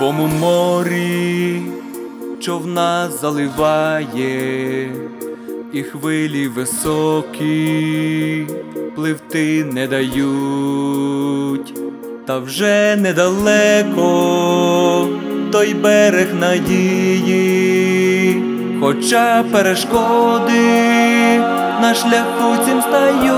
Кривому морі човна заливає, і хвилі високі пливти не дають. Та вже недалеко той берег надії, хоча перешкоди на шляху цим стають.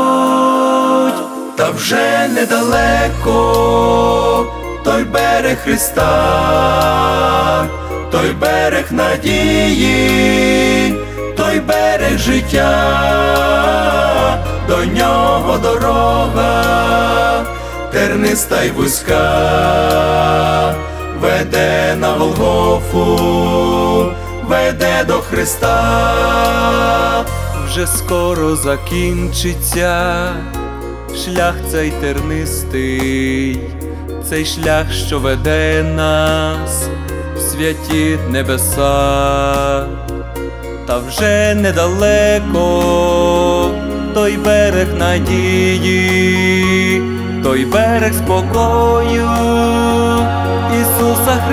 Та вже недалеко той берег Христа, той берег надії, той берег життя, до нього дорога терниста й вузька, веде на Голгофу, веде до Христа. Вже скоро закінчиться шлях цей тернистий, цей шлях, що веде нас в святі небеса. Та вже недалеко той берег надії, той берег спокою Ісуса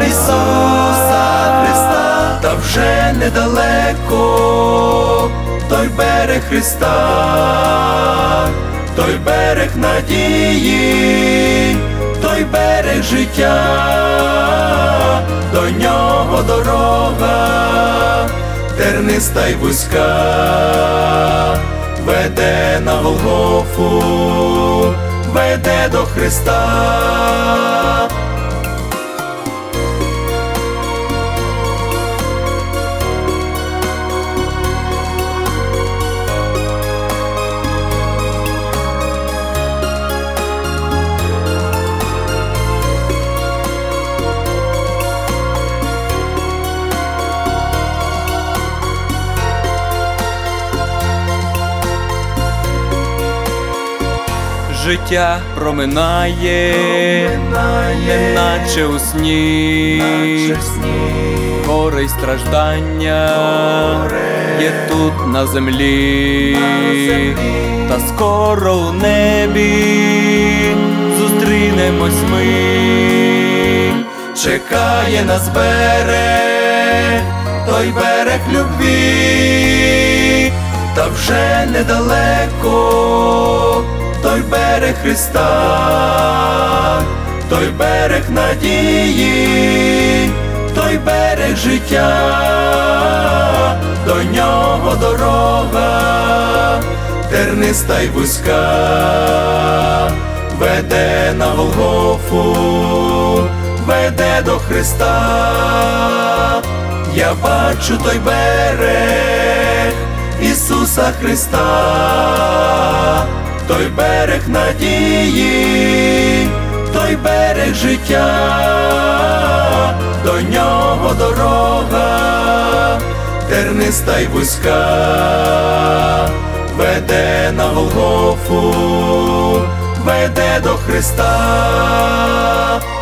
Христа. Та вже недалеко той берег Христа, той берег надії, той берег життя, до нього дорога терниста й вузька, веде на Голгофу, веде до Христа. Життя проминає, неначе у сні, горе й страждання є тут на землі, та скоро у небі зустрінемось ми. Чекає нас берег, той берег любві, та вже недалеко той берег Христа, той берег надії, той берег життя, до нього дорога терниста й вузька, веде на Голгофу, веде до Христа. Я бачу той берег Ісуса Христа, той берег надії, той берег життя, до нього дорога терниста й вузька, веде на Голгофу, веде до Христа.